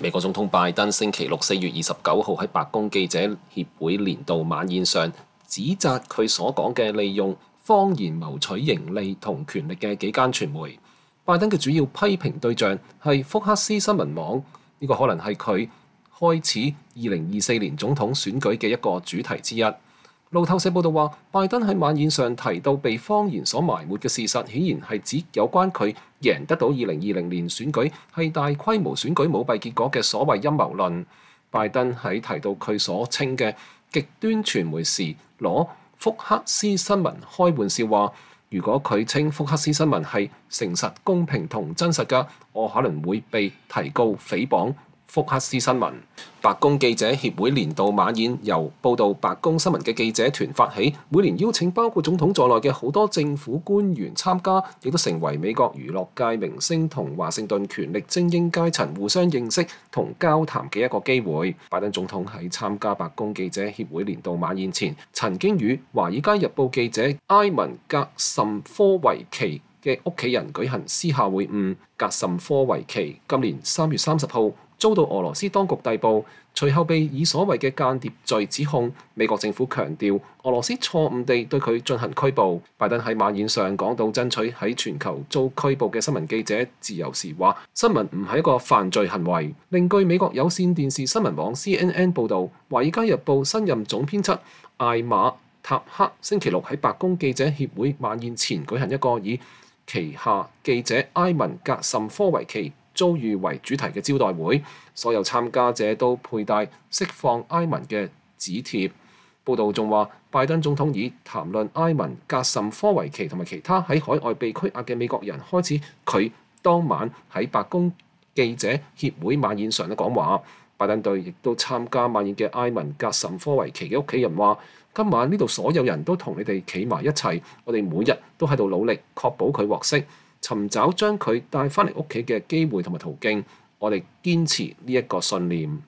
美國總統拜登星期六4月29號喺白宮記者協會年度晚宴上，指責佢所講嘅利用謊言謀取盈利同權力嘅幾間傳媒。拜登嘅主要批評對象係福克斯新聞網，呢個可能係佢開始2024年總統選舉嘅一個主題之一。路透社報道話，拜登喺晚宴上提到被謊言所埋沒嘅事實，顯然係指有關佢贏得到2020年選舉係大規模選舉舞弊結果嘅所謂陰謀論。拜登喺提到佢所稱嘅極端傳媒時，攞福克斯新聞開玩笑話，如果佢稱福克斯新聞係誠實、公平同真實㗎，我可能會被提告誹謗福克斯新聞。白宮記者協會年度晚宴由報導白宮新聞嘅記者團發起，每年邀請包括總統在內嘅好多政府官員參加，亦都成為美國娛樂界明星同華盛頓權力精英階層互相認識同交談嘅一個機會。拜登總統喺參加白宮記者協會年度晚宴前，曾經與《華爾街日報》記者埃文格什科維奇嘅屋企人舉行私下會晤。格什科維奇今年3月30號遭到俄羅斯當局逮捕，隨後被以所謂嘅間諜罪指控。美國政府強調俄羅斯錯誤地對佢進行拘捕。拜登喺晚宴上講到爭取喺全球遭拘捕嘅新聞記者自由時話，新聞唔係一個犯罪行為。另據美國有線電視新聞網 CNN 報導，《華爾街日報》新任總編輯艾瑪塔克星期六喺白宮記者協會晚宴前舉行一個以旗下記者埃文格什科維奇遭遇為主題嘅招待會，所有參加者都佩戴釋放埃文嘅紙貼。報道仲話，拜登總統以談論埃文格什科維奇同埋其他喺海外被拘押嘅美國人開始佢當晚喺白宮記者協會晚宴上嘅講話。拜登對亦都參加晚宴嘅埃文格什科維奇嘅屋企人話，今晚呢度所有人都同你哋企埋一齊，我哋每日都喺度努力確保佢獲釋，尋找將佢帶返嚟屋企嘅機會同埋途徑，我哋堅持呢一個信念。